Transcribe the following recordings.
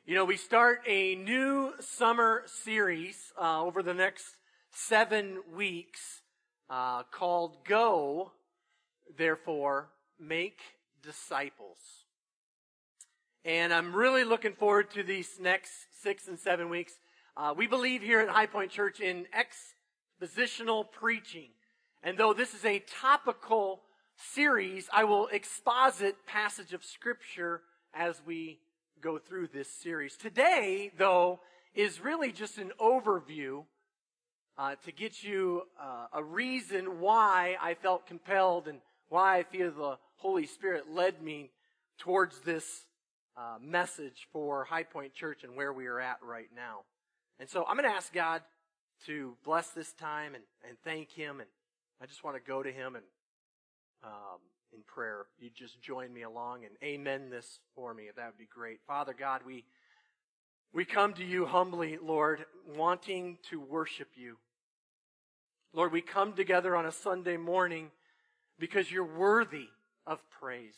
You know, we start a new summer series over the next 7 weeks called Go, Therefore, Make Disciples. And I'm really looking forward to these next 6 and 7 weeks. We believe here at High Point Church in expositional preaching. And though this is a topical series, I will exposit passage of Scripture as we go through this series. Today, though, is really just an overview to get you a reason why I felt compelled and why I feel the Holy Spirit led me towards this message for High Point Church and where we are at right now. And so I'm going to ask God to bless this time and thank Him. And I just want to go to Him and in prayer. You just join me along and amen this for me. That would be great. Father God, we come to you humbly, Lord, wanting to worship you. Lord, we come together on a Sunday morning because you're worthy of praise.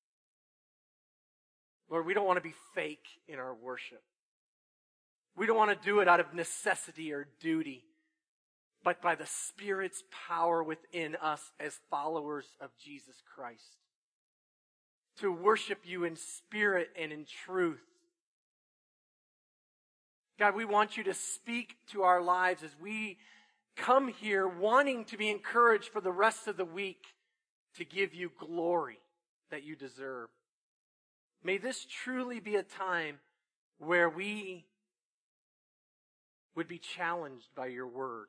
Lord, we don't want to be fake in our worship. We don't want to do it out of necessity or duty, but by the Spirit's power within us as followers of Jesus Christ. To worship you in spirit and in truth. God, we want you to speak to our lives as we come here wanting to be encouraged for the rest of the week to give you glory that you deserve. May this truly be a time where we would be challenged by your word.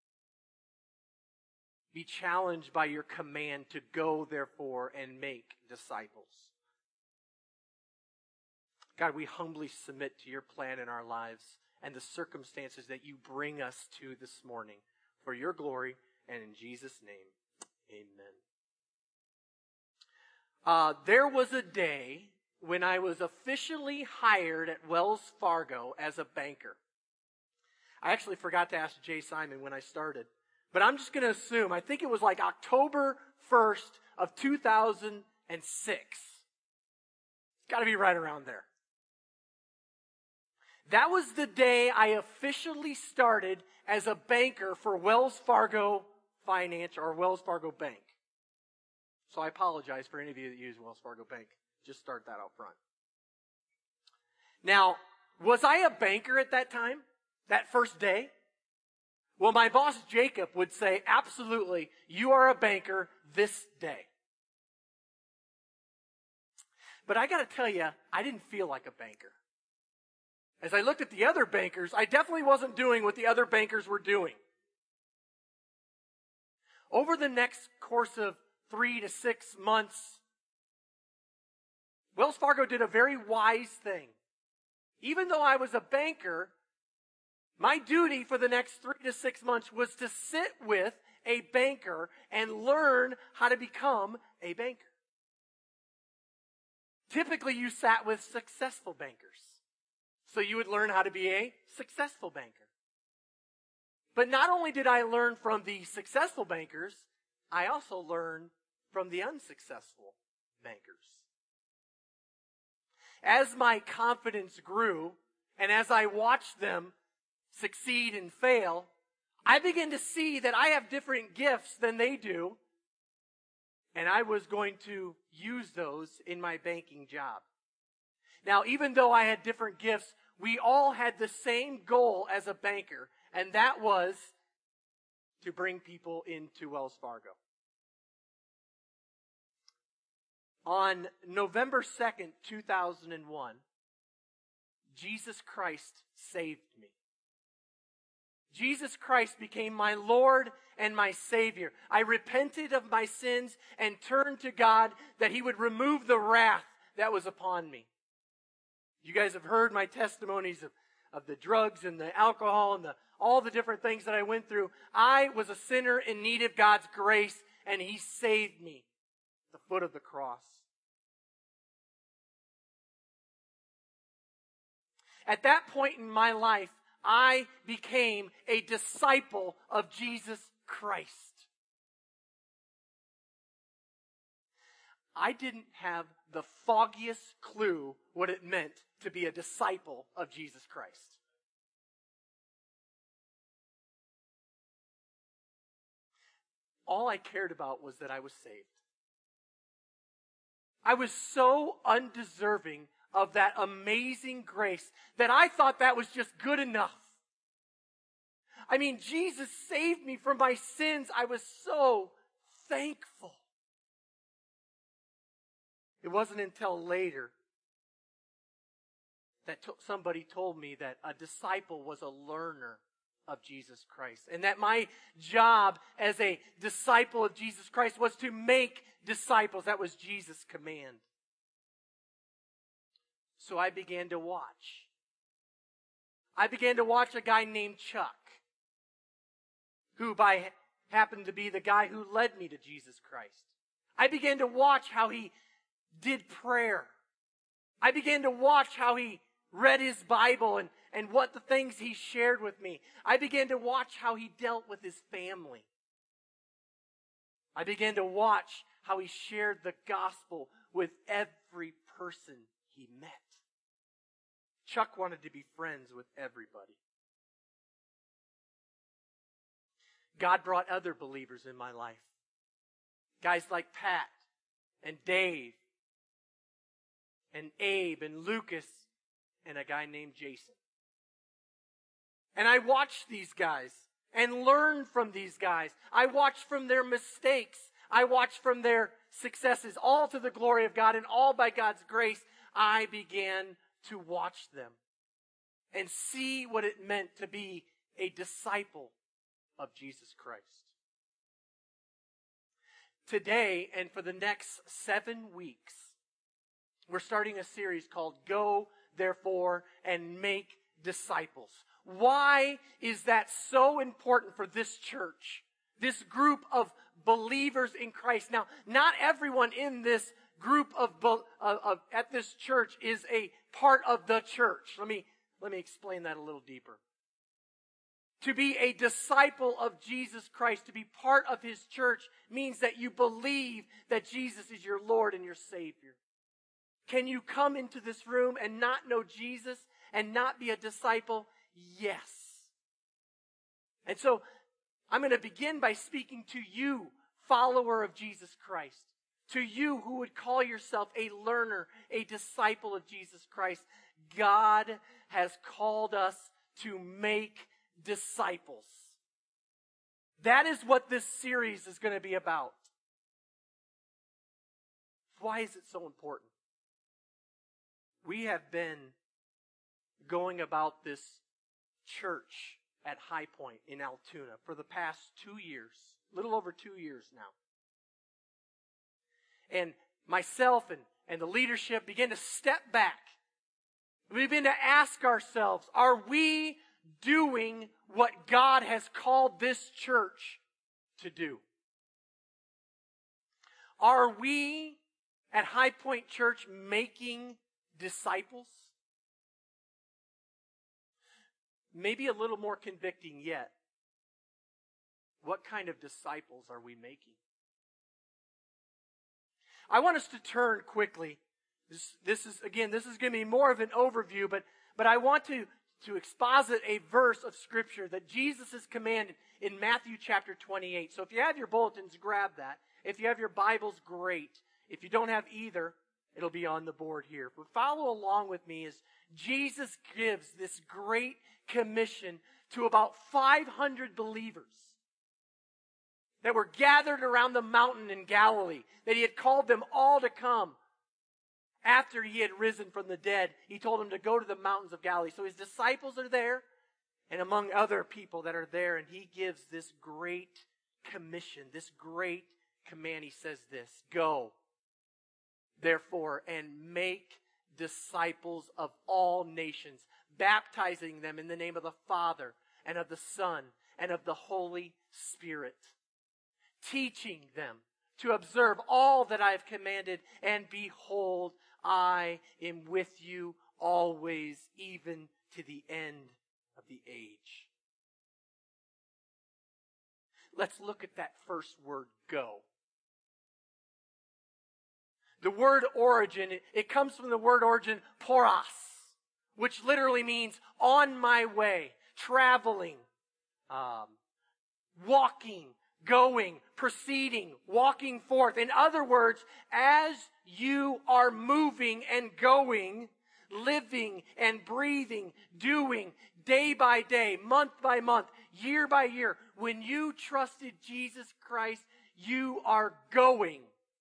Be challenged by your command to go, therefore, and make disciples. God, we humbly submit to your plan in our lives and the circumstances that you bring us to this morning for your glory, and in Jesus' name, amen. There was a day when I was officially hired at Wells Fargo as a banker. I actually forgot to ask Jay Simon when I started. But I'm just going to assume, I think it was like October 1st of 2006. It's got to be right around there. That was the day I officially started as a banker for Wells Fargo Finance or Wells Fargo Bank. So I apologize for any of you that use Wells Fargo Bank. Just start that out front. Now, was I a banker at that time? That first day? Well, my boss, Jacob, would say, absolutely, you are a banker this day. But I got to tell you, I didn't feel like a banker. As I looked at the other bankers, I definitely wasn't doing what the other bankers were doing. Over the next course of 3 to 6 months, Wells Fargo did a very wise thing. Even though I was a banker, my duty for the next 3 to 6 months was to sit with a banker and learn how to become a banker. Typically, you sat with successful bankers. So you would learn how to be a successful banker. But not only did I learn from the successful bankers, I also learned from the unsuccessful bankers. As my confidence grew, and as I watched them succeed and fail, I began to see that I have different gifts than they do, and I was going to use those in my banking job. Now, even though I had different gifts, we all had the same goal as a banker, and that was to bring people into Wells Fargo. On November 2nd, 2001, Jesus Christ saved me. Jesus Christ became my Lord and my Savior. I repented of my sins and turned to God that He would remove the wrath that was upon me. You guys have heard my testimonies of the drugs and the alcohol and all the different things that I went through. I was a sinner in need of God's grace, and He saved me at the foot of the cross. At that point in my life, I became a disciple of Jesus Christ. I didn't have the foggiest clue what it meant to be a disciple of Jesus Christ. All I cared about was that I was saved. I was so undeserving of that amazing grace that I thought that was just good enough. I mean, Jesus saved me from my sins. I was so thankful. It wasn't until later that somebody told me that a disciple was a learner of Jesus Christ, and that my job as a disciple of Jesus Christ was to make disciples. That was Jesus' command. So I began to watch. I began to watch a guy named Chuck, who happened to be the guy who led me to Jesus Christ. I began to watch how he did prayer. I began to watch how he read his Bible and what the things he shared with me. I began to watch how he dealt with his family. I began to watch how he shared the gospel with every person he met. Chuck wanted to be friends with everybody. God brought other believers in my life. Guys like Pat and Dave and Abe and Lucas and a guy named Jason. And I watched these guys and learned from these guys. I watched from their mistakes. I watched from their successes, all to the glory of God and all by God's grace. I began to watch them and see what it meant to be a disciple of Jesus Christ. Today and for the next 7 weeks, we're starting a series called Go, Therefore, and Make Disciples. Why is that so important for this church, this group of believers in Christ? Now, not everyone in this group at this church is a part of the church. Let me explain that a little deeper. To be a disciple of Jesus Christ, to be part of His church, means that you believe that Jesus is your Lord and your Savior. Can you come into this room and not know Jesus and not be a disciple? Yes. And so, I'm going to begin by speaking to you, follower of Jesus Christ. To you who would call yourself a learner, a disciple of Jesus Christ. God has called us to make disciples. That is what this series is going to be about. Why is it so important? We have been going about this church at High Point in Altoona for the past 2 years, a little over 2 years now. And myself and the leadership began to step back. We began to ask ourselves, are we doing what God has called this church to do? Are we at High Point Church making disciples? Maybe a little more convicting yet. What kind of disciples are we making? I want us to turn quickly. This is going to be more of an overview, but I want to exposit a verse of Scripture that Jesus has commanded in Matthew chapter 28. So if you have your bulletins, grab that. If you have your Bibles, great. If you don't have either, it'll be on the board here. But follow along with me as Jesus gives this great commission to about 500 believers that were gathered around the mountain in Galilee, that He had called them all to come. After He had risen from the dead, He told them to go to the mountains of Galilee. So His disciples are there, and among other people that are there, and He gives this great commission, this great command. He says this, go, therefore, and make disciples of all nations, baptizing them in the name of the Father, and of the Son, and of the Holy Spirit, teaching them to observe all that I have commanded, and behold, I am with you always, even to the end of the age. Let's look at that first word, go. The word origin, it comes from the word origin poros, which literally means on my way, traveling, walking, going, proceeding, walking forth. In other words, as you are moving and going, living and breathing, doing, day by day, month by month, year by year, when you trusted Jesus Christ, you are going.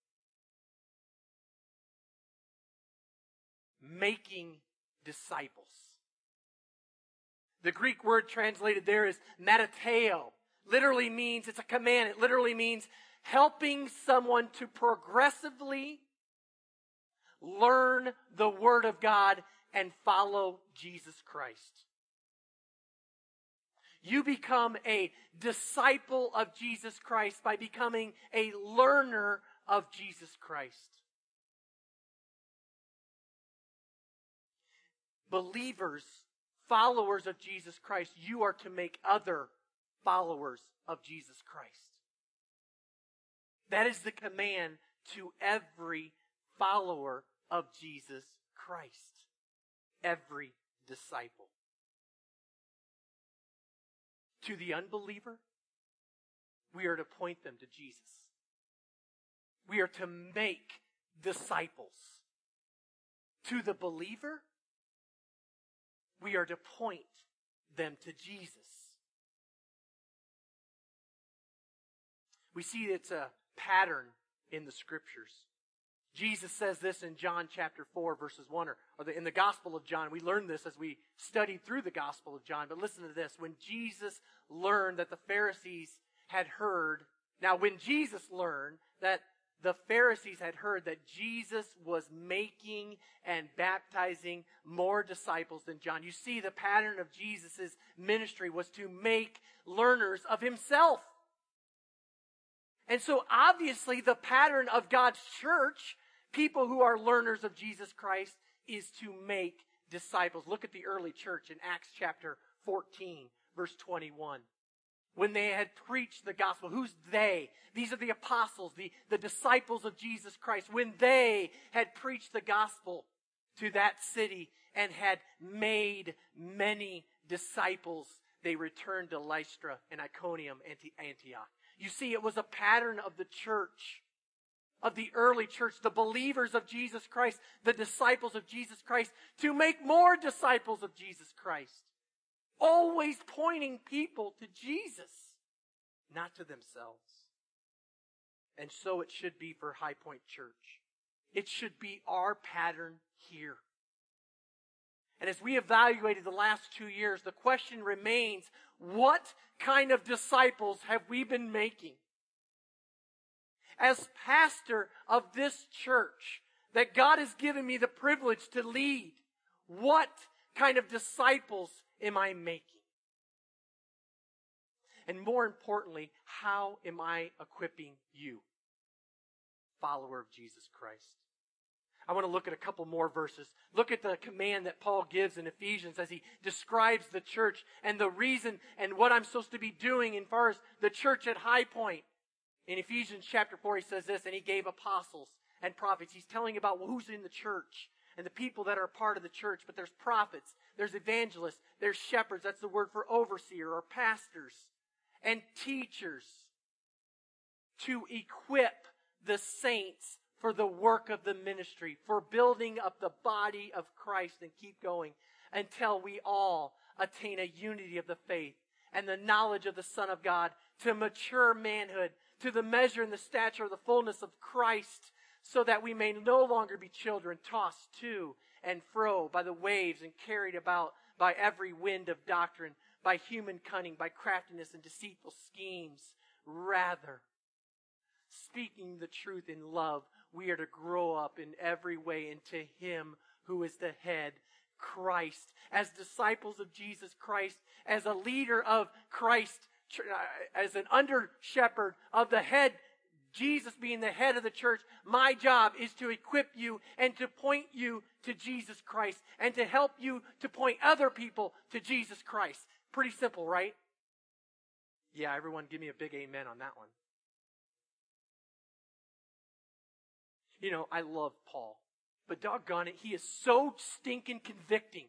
Making disciples. The Greek word translated there is metateo. Literally means, it's a command. It literally means helping someone to progressively learn the Word of God and follow Jesus Christ. You become a disciple of Jesus Christ by becoming a learner of Jesus Christ. Believers, followers of Jesus Christ, you are to make other followers of Jesus Christ. That is the command to every follower of Jesus Christ. Every disciple. To the unbeliever, we are to point them to Jesus. We are to make disciples. To the believer, we are to point them to Jesus. We see it's a pattern in the Scriptures. Jesus says this in John chapter 4, verses 1, in the Gospel of John. We learned this as we studied through the Gospel of John. But listen to this. When Jesus learned that the Pharisees had heard, now when Jesus learned that the Pharisees had heard that Jesus was making and baptizing more disciples than John. You see, the pattern of Jesus' ministry was to make learners of himself. And so obviously the pattern of God's church, people who are learners of Jesus Christ, is to make disciples. Look at the early church in Acts chapter 14, verse 21. When they had preached the gospel. Who's they? These are the apostles, the disciples of Jesus Christ. When they had preached the gospel to that city and had made many disciples, they returned to Lystra and Iconium and to Antioch. You see, it was a pattern of the church, of the early church, the believers of Jesus Christ, the disciples of Jesus Christ, to make more disciples of Jesus Christ. Always pointing people to Jesus, not to themselves. And so it should be for High Point Church. It should be our pattern here. And as we evaluated the last 2 years, the question remains, what kind of disciples have we been making? As pastor of this church that God has given me the privilege to lead, what kind of disciples am I making? And more importantly, how am I equipping you, follower of Jesus Christ? I want to look at a couple more verses. Look at the command that Paul gives in Ephesians as he describes the church and the reason and what I'm supposed to be doing as far as the church at High Point. In Ephesians chapter 4, he says this, and he gave apostles and prophets. He's telling about who's in the church and the people that are part of the church. But there's prophets, there's evangelists, there's shepherds. That's the word for overseer or pastors. And teachers to equip the saints for the work of the ministry, for building up the body of Christ, and keep going until we all attain a unity of the faith and the knowledge of the Son of God, to mature manhood, to the measure and the stature of the fullness of Christ, so that we may no longer be children tossed to and fro by the waves and carried about by every wind of doctrine, by human cunning, by craftiness and deceitful schemes. Rather, speaking the truth in love, we are to grow up in every way into Him who is the head, Christ. As disciples of Jesus Christ, as a leader of Christ, as an under shepherd of the head, Jesus being the head of the church, my job is to equip you and to point you to Jesus Christ and to help you to point other people to Jesus Christ. Pretty simple, right? Yeah, everyone give me a big amen on that one. I love Paul. But doggone it, he is so stinking convicting.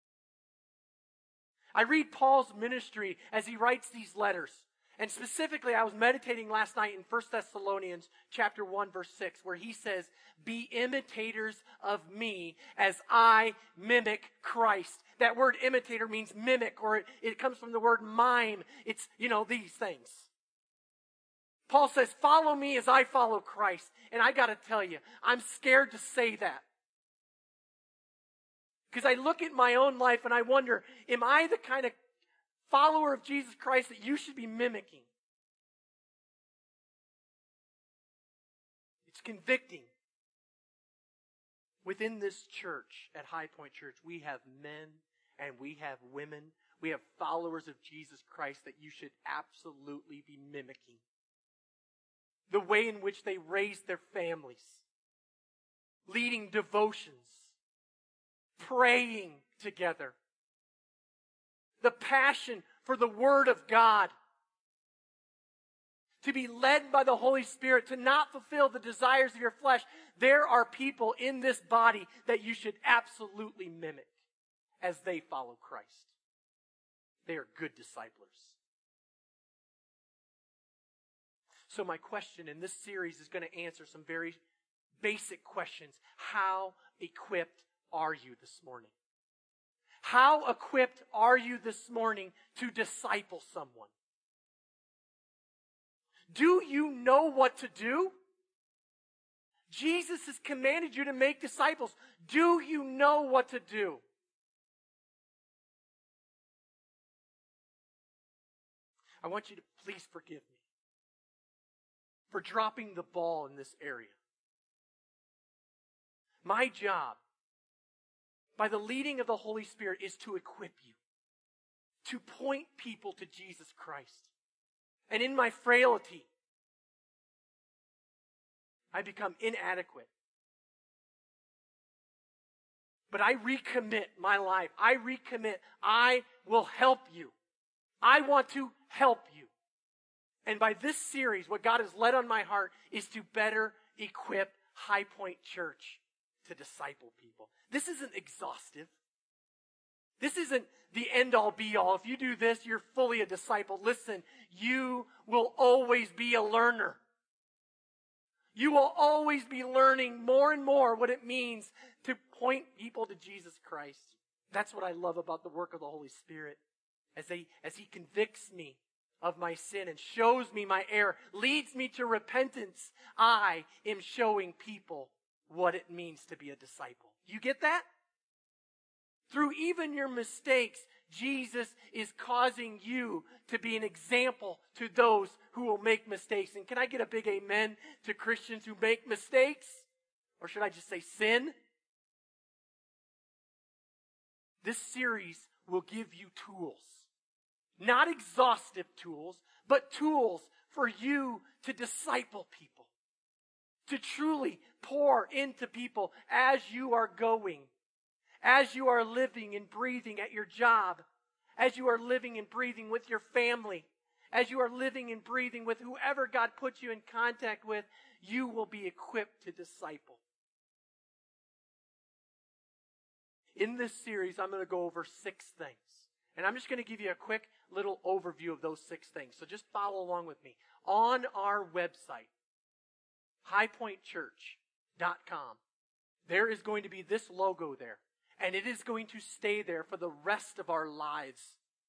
I read Paul's ministry as he writes these letters. And specifically, I was meditating last night in 1 Thessalonians chapter 1, verse 6, where he says, be imitators of me as I mimic Christ. That word imitator means mimic, or it comes from the word mime. It's, these things. Paul says, follow me as I follow Christ. And I got to tell you, I'm scared to say that. Because I look at my own life and I wonder, am I the kind of follower of Jesus Christ that you should be mimicking? It's convicting. Within this church, at High Point Church, we have men and we have women. We have followers of Jesus Christ that you should absolutely be mimicking. The way in which they raise their families, leading devotions, praying together, the passion for the Word of God, to be led by the Holy Spirit, to not fulfill the desires of your flesh. There are people in this body that you should absolutely mimic as they follow Christ. They are good disciples. So my question in this series is going to answer some very basic questions. How equipped are you this morning? How equipped are you this morning to disciple someone? Do you know what to do? Jesus has commanded you to make disciples. Do you know what to do? I want you to please forgive me for dropping the ball in this area. My job, by the leading of the Holy Spirit, is to equip you, to point people to Jesus Christ. And in my frailty, I become inadequate. But I recommit my life. I will help you. I want to help you. And by this series, what God has led on my heart is to better equip High Point Church to disciple people. This isn't exhaustive. This isn't the end-all be-all. If you do this, you're fully a disciple. Listen, you will always be a learner. You will always be learning more and more what it means to point people to Jesus Christ. That's what I love about the work of the Holy Spirit. As He convicts me of my sin and shows me my error, leads me to repentance, I am showing people what it means to be a disciple. You get that? Through even your mistakes, Jesus is causing you to be an example to those who will make mistakes. And can I get a big amen to Christians who make mistakes? Or should I just say sin? This series will give you tools. Not exhaustive tools, but tools for you to disciple people. To truly pour into people as you are going. As you are living and breathing at your job. As you are living and breathing with your family. As you are living and breathing with whoever God puts you in contact with, you will be equipped to disciple. In this series, I'm going to go over 6 things. And I'm just going to give you a quick little overview of those 6 things. So just follow along with me. On our website, highpointchurch.com, there is going to be this logo there. And it is going to stay there for the rest of our lives.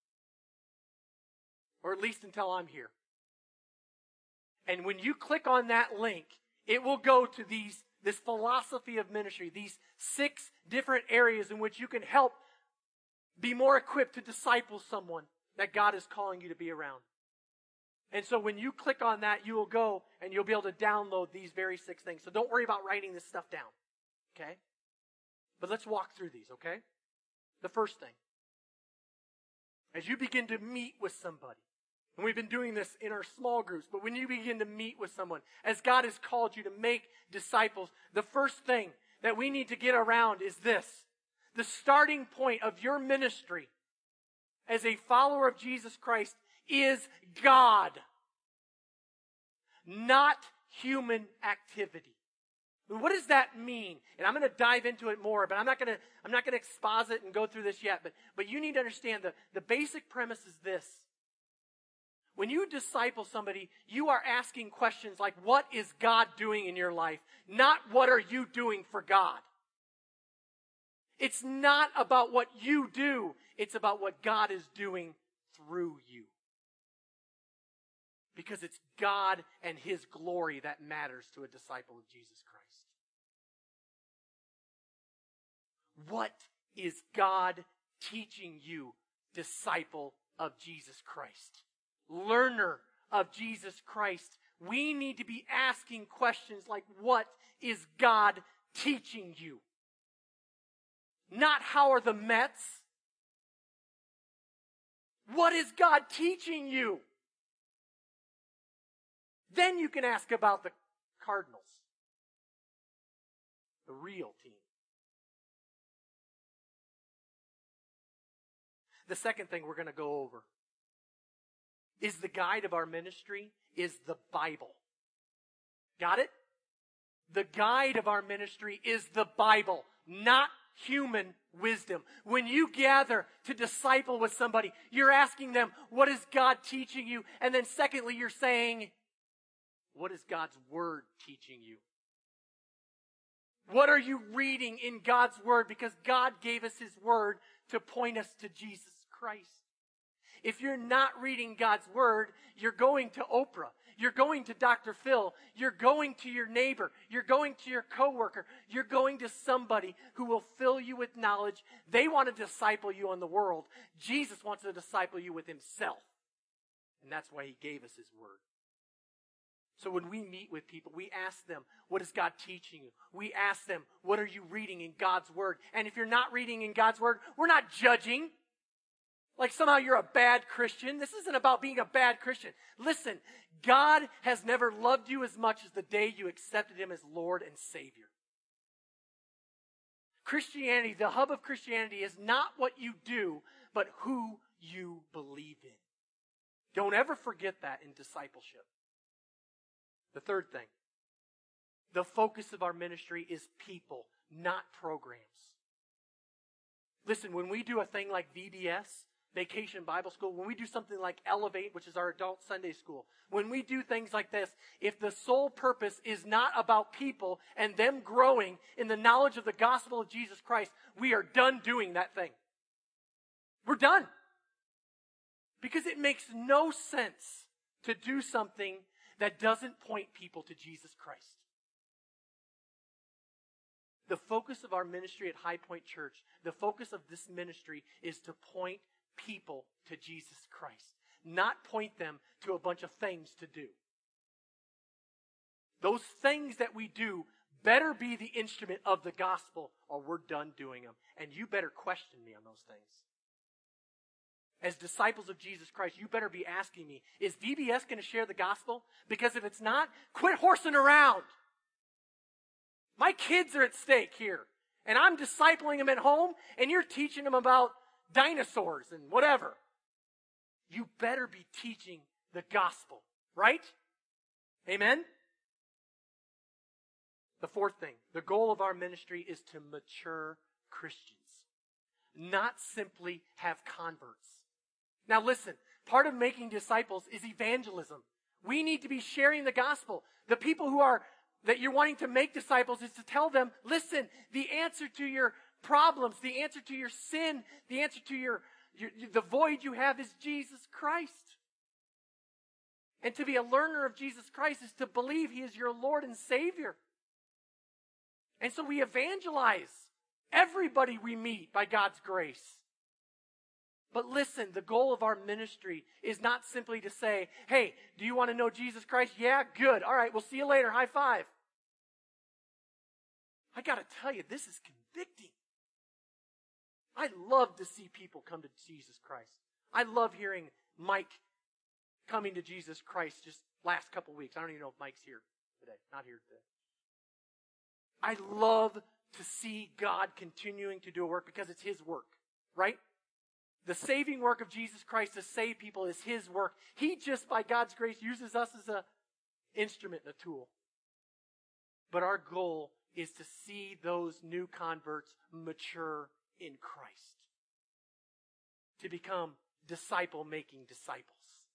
Or at least until I'm here. And when you click on that link, it will go to this philosophy of ministry, these 6 different areas in which you can help be more equipped to disciple someone that God is calling you to be around. And so when you click on that, you will go and you'll be able to download these very 6 things. So don't worry about writing this stuff down. Okay? But let's walk through these, okay? The first thing. As you begin to meet with somebody, and we've been doing this in our small groups, but when you begin to meet with someone, as God has called you to make disciples, the first thing that we need to get around is this. The starting point of your ministry as a follower of Jesus Christ is God, not human activity. What does that mean? And I'm going to dive into it more, but I'm not going to exposit and go through this yet. But you need to understand the basic premise is this. When you disciple somebody, you are asking questions like, what is God doing in your life? Not what are you doing for God? It's not about what you do. It's about what God is doing through you. Because it's God and His glory that matters to a disciple of Jesus Christ. What is God teaching you, disciple of Jesus Christ? Learner of Jesus Christ. We need to be asking questions like, what is God teaching you? Not how are the Mets? What is God teaching you? Then you can ask about the Cardinals, the real team. The second thing we're going to go over is the guide of our ministry is the Bible. Got it? The guide of our ministry is the Bible, not human wisdom. When you gather to disciple with somebody, you're asking them, what is God teaching you? And then secondly, you're saying, what is God's Word teaching you? What are you reading in God's Word? Because God gave us His Word to point us to Jesus Christ. If you're not reading God's Word, you're going to Oprah. You're going to Dr. Phil. You're going to your neighbor. You're going to your coworker. You're going to somebody who will fill you with knowledge. They want to disciple you in the world. Jesus wants to disciple you with Himself. And that's why He gave us His Word. So when we meet with people, we ask them, what is God teaching you? We ask them, what are you reading in God's Word? And if you're not reading in God's Word, we're not judging. Like somehow you're a bad Christian. This isn't about being a bad Christian. Listen, God has never loved you as much as the day you accepted Him as Lord and Savior. Christianity, the hub of Christianity, is not what you do, but who you believe in. Don't ever forget that in discipleship. The third thing, the focus of our ministry is people, not programs. Listen, when we do a thing like VBS, Vacation Bible School, when we do something like Elevate, which is our adult Sunday school, when we do things like this, if the sole purpose is not about people and them growing in the knowledge of the gospel of Jesus Christ, we are done doing that thing. We're done. Because it makes no sense to do something that doesn't point people to Jesus Christ. The focus of our ministry at High Point Church, the focus of this ministry is to point people to Jesus Christ, not point them to a bunch of things to do. Those things that we do better be the instrument of the gospel, or we're done doing them. And you better question me on those things. As disciples of Jesus Christ, you better be asking me, is VBS going to share the gospel? Because if it's not, quit horsing around. My kids are at stake here. And I'm discipling them at home, and you're teaching them about dinosaurs and whatever. You better be teaching the gospel, right? Amen? The fourth thing, the goal of our ministry is to mature Christians, not simply have converts. Now listen, part of making disciples is evangelism. We need to be sharing the gospel. The people that you're wanting to make disciples is to tell them, listen, the answer to your problems, the answer to your sin, the answer to the void you have is Jesus Christ. And to be a learner of Jesus Christ is to believe He is your Lord and Savior. And so we evangelize everybody we meet by God's grace. But listen, the goal of our ministry is not simply to say, hey, do you want to know Jesus Christ? Yeah, good. All right, we'll see you later. High five. I got to tell you, this is convicting. I love to see people come to Jesus Christ. I love hearing Mike coming to Jesus Christ just last couple weeks. I don't even know if Mike's here today. Not here today. I love to see God continuing to do a work because it's His work, right? The saving work of Jesus Christ to save people is His work. He just, by God's grace, uses us as an instrument, a tool. But our goal is to see those new converts mature in Christ, to become disciple-making disciples.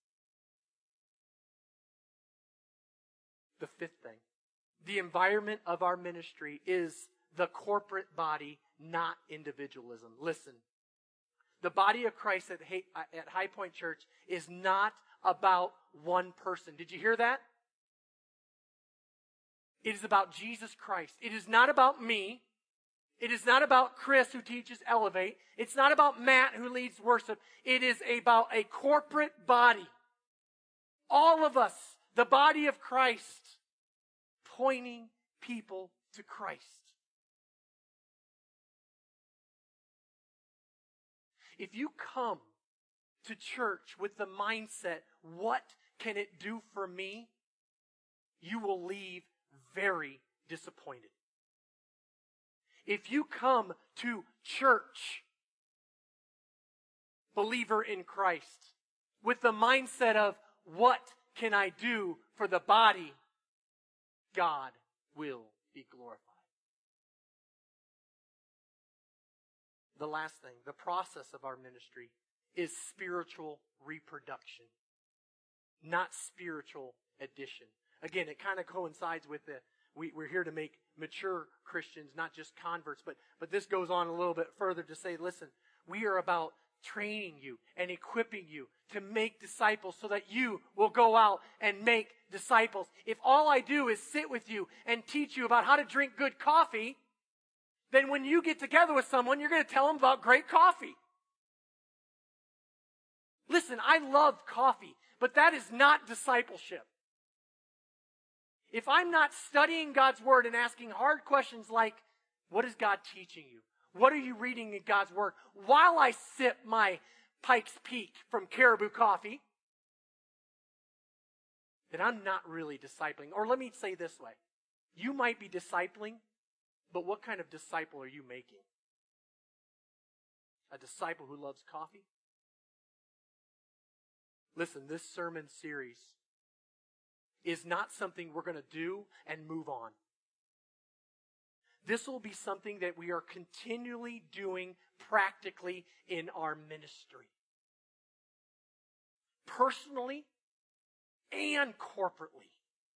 The fifth thing, the environment of our ministry is the corporate body, not individualism. Listen, the body of Christ at High Point Church is not about one person. Did you hear that? It is about Jesus Christ. It is not about me. It is not about Chris who teaches Elevate. It's not about Matt who leads worship. It is about a corporate body. All of us, the body of Christ, pointing people to Christ. If you come to church with the mindset, what can it do for me? You will leave very disappointed. If you come to church, believer in Christ, with the mindset of, what can I do for the body? God will be glorified. The last thing, the process of our ministry is spiritual reproduction, not spiritual addition. Again, it kind of coincides with we're here to make mature Christians, not just converts, but this goes on a little bit further to say, listen, we are about training you and equipping you to make disciples so that you will go out and make disciples. If all I do is sit with you and teach you about how to drink good coffee, then when you get together with someone, you're going to tell them about great coffee. Listen, I love coffee, but that is not discipleship. If I'm not studying God's Word and asking hard questions like, what is God teaching you? What are you reading in God's Word? While I sip my Pike's Peak from Caribou Coffee, then I'm not really discipling. Or let me say this way. You might be discipling, but what kind of disciple are you making? A disciple who loves coffee? Listen, this sermon series is not something we're going to do and move on. This will be something that we are continually doing practically in our ministry. Personally and corporately.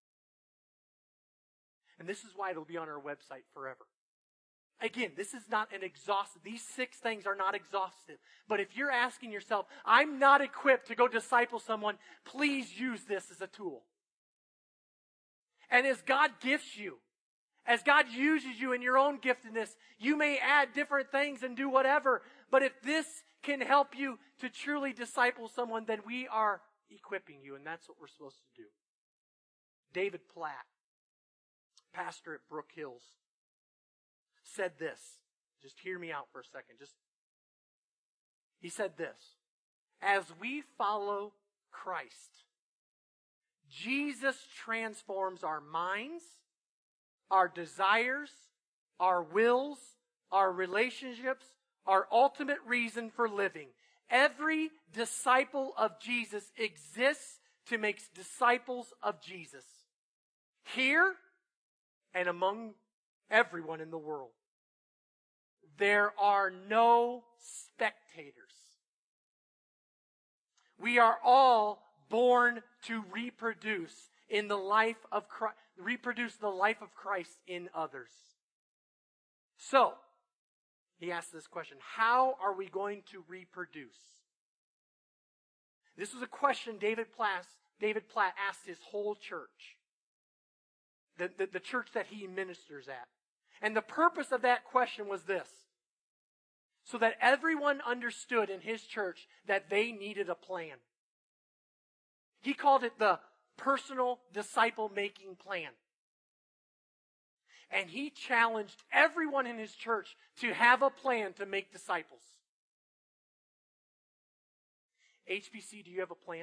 And this is why it'll be on our website forever. Again, this is not an exhaustive. These 6 things are not exhaustive. But if you're asking yourself, I'm not equipped to go disciple someone, please use this as a tool. And as God gifts you, as God uses you in your own giftedness, you may add different things and do whatever. But if this can help you to truly disciple someone, then we are equipping you. And that's what we're supposed to do. David Platt, pastor at Brook Hills, said this. Just hear me out for a second. He said this. As we follow Christ, Jesus transforms our minds, our desires, our wills, our relationships, our ultimate reason for living. Every disciple of Jesus exists to make disciples of Jesus. Here and among everyone in the world. There are no spectators. We are all born to reproduce in the life of Christ, reproduce the life of Christ in others. So, he asked this question, how are we going to reproduce? This was a question David Platt asked his whole church. The church that he ministers at. And the purpose of that question was this. So that everyone understood in his church that they needed a plan. He called it the personal disciple-making plan. And he challenged everyone in his church to have a plan to make disciples. HBC, do you have a plan?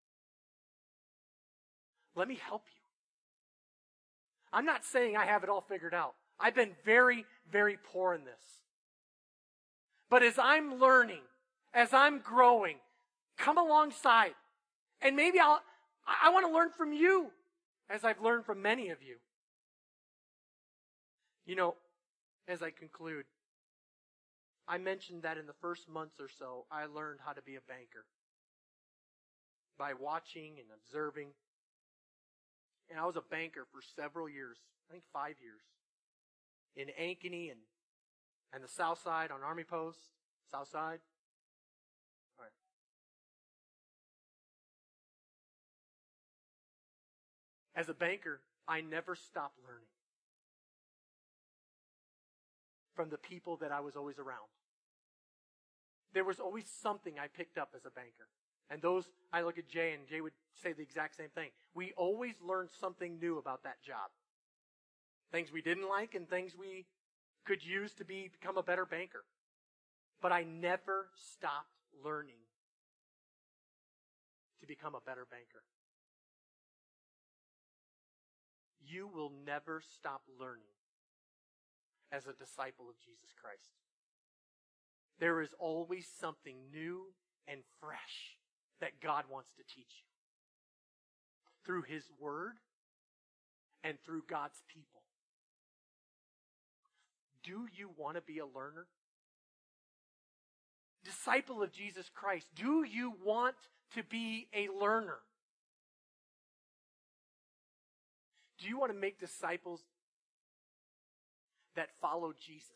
Let me help you. I'm not saying I have it all figured out. I've been very, very poor in this. But as I'm learning, as I'm growing, come alongside. And maybe I want to learn from you, as I've learned from many of you. You know, as I conclude, I mentioned that in the first months or so, I learned how to be a banker by watching and observing. And I was a banker for several years, I think 5 years, in Ankeny and the South Side on Army Post, South Side. All right. As a banker, I never stopped learning from the people that I was always around. There was always something I picked up as a banker. And I look at Jay, and Jay would say the exact same thing. We always learned something new about that job. Things we didn't like and things we could use to become a better banker. But I never stopped learning to become a better banker. You will never stop learning as a disciple of Jesus Christ. There is always something new and fresh that God wants to teach you through His Word and through God's people. Do you want to be a learner? Disciple of Jesus Christ, do you want to be a learner? Do you want to make disciples that follow Jesus?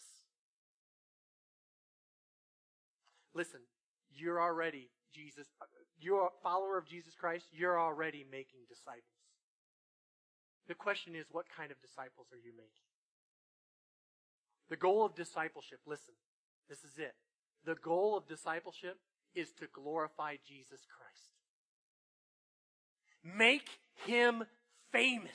Listen, you're already you're a follower of Jesus Christ, you're already making disciples. The question is, what kind of disciples are you making? The goal of discipleship, listen, this is it. The goal of discipleship is to glorify Jesus Christ. Make Him famous.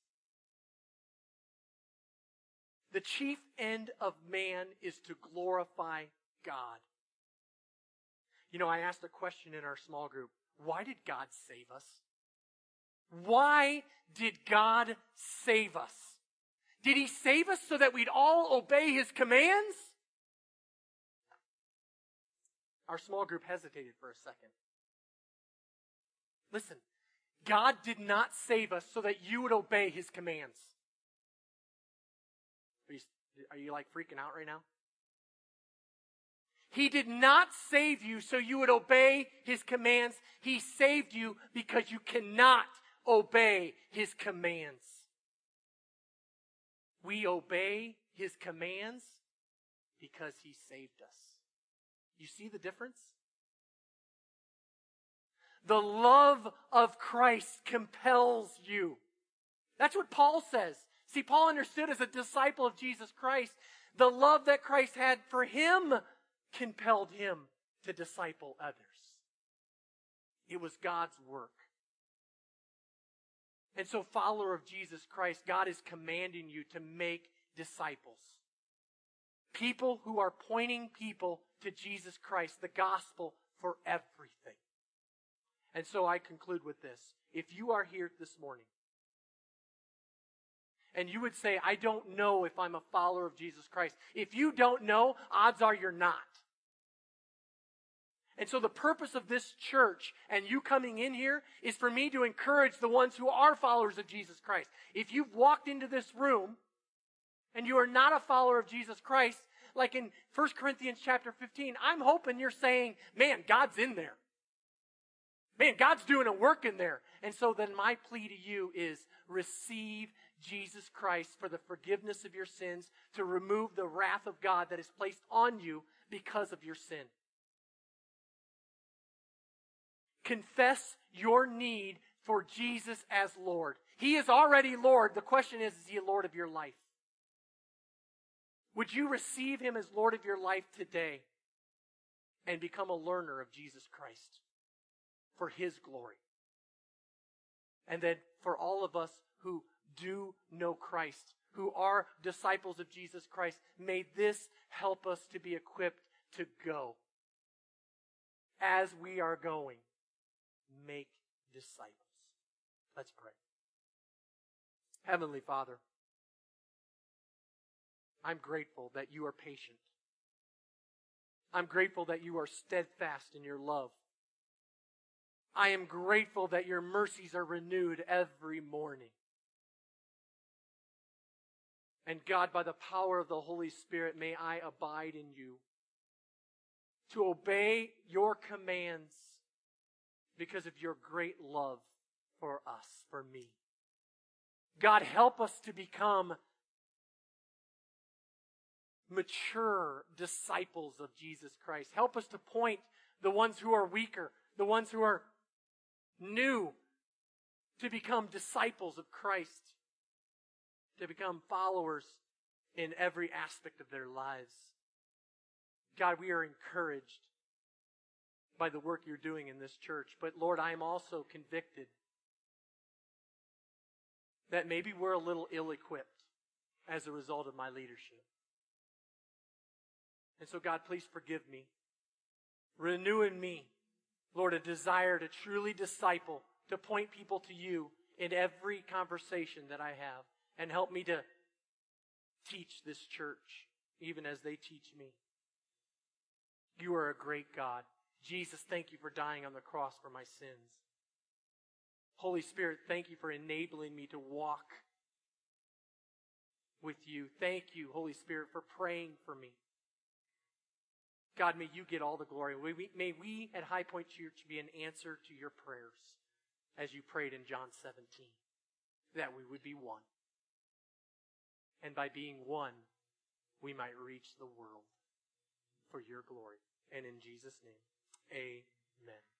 The chief end of man is to glorify God. You know, I asked a question in our small group. Why did God save us? Why did God save us? Did He save us so that we'd all obey His commands? Our small group hesitated for a second. Listen, God did not save us so that you would obey His commands. Are you like freaking out right now? He did not save you so you would obey His commands. He saved you because you cannot obey His commands. We obey His commands because He saved us. You see the difference? The love of Christ compels you. That's what Paul says. See, Paul understood as a disciple of Jesus Christ, the love that Christ had for him compelled him to disciple others. It was God's work. And so, follower of Jesus Christ, God is commanding you to make disciples. People who are pointing people to Jesus Christ, the gospel for everything. And so I conclude with this. If you are here this morning, and you would say, I don't know if I'm a follower of Jesus Christ. If you don't know, odds are you're not. And so the purpose of this church and you coming in here is for me to encourage the ones who are followers of Jesus Christ. If you've walked into this room and you are not a follower of Jesus Christ, like in 1 Corinthians chapter 15, I'm hoping you're saying, man, God's in there. Man, God's doing a work in there. And so then my plea to you is receive Jesus Christ for the forgiveness of your sins, to remove the wrath of God that is placed on you because of your sin. Confess your need for Jesus as Lord. He is already Lord. The question is He Lord of your life? Would you receive Him as Lord of your life today and become a learner of Jesus Christ for His glory? And then for all of us who do know Christ, who are disciples of Jesus Christ, may this help us to be equipped to go. As we are going, make disciples. Let's pray. Heavenly Father, I'm grateful that you are patient. I'm grateful that you are steadfast in your love. I am grateful that your mercies are renewed every morning. And God, by the power of the Holy Spirit, may I abide in you to obey your commands because of your great love for us, for me. God, help us to become mature disciples of Jesus Christ. Help us to point the ones who are weaker, the ones who are new, to become disciples of Christ, to become followers in every aspect of their lives. God, we are encouraged by the work you're doing in this church. But Lord, I am also convicted that maybe we're a little ill-equipped as a result of my leadership. And so God, please forgive me. Renew in me, Lord, a desire to truly disciple, to point people to you in every conversation that I have. And help me to teach this church, even as they teach me. You are a great God. Jesus, thank you for dying on the cross for my sins. Holy Spirit, thank you for enabling me to walk with you. Thank you, Holy Spirit, for praying for me. God, may you get all the glory. May we at High Point Church be an answer to your prayers as you prayed in John 17, that we would be one. And by being one, we might reach the world for your glory. And in Jesus' name, amen.